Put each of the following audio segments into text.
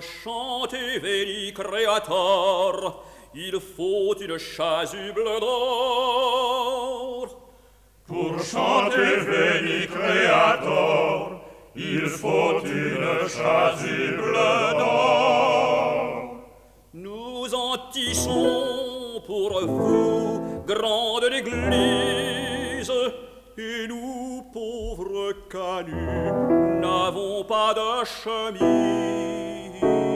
chanter veni créateur, il faut une chasuble d'or. Pour chanter veni créateur, il faut une chasuble d'or. Nous en tissons pour vous, grande l'église, et nous, pauvres canuts, n'avons pas de chemise.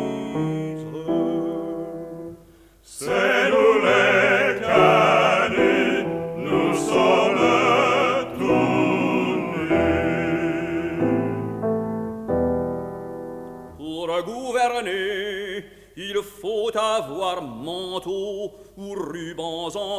C'est nous les canuts, nous sommes tout nus. Pour gouverner, il faut avoir manteau ou rubans en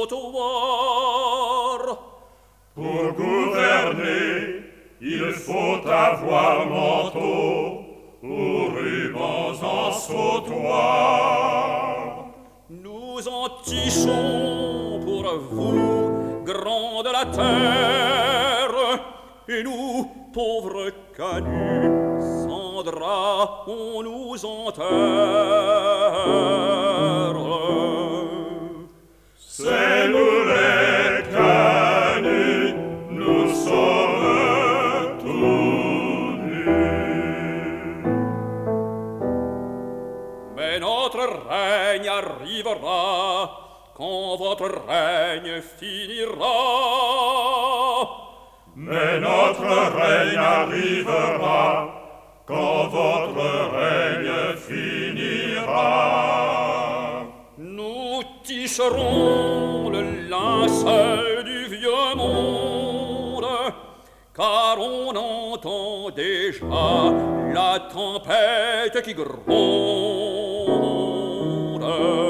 sautoir. Pour gouverner, il faut avoir manteau ou rubans en sautoir. Nous en tissons pour vous, grands de la terre, et nous, pauvres canuts, sans drap, on nous enterre. C'est nous les canuts, nous sommes tout nus. Mais notre règne arrivera quand votre règne finira. Mais notre règne arrivera quand votre règne finira. Nous tisserons le linceul du vieux monde, car on entend déjà la tempête qui gronde.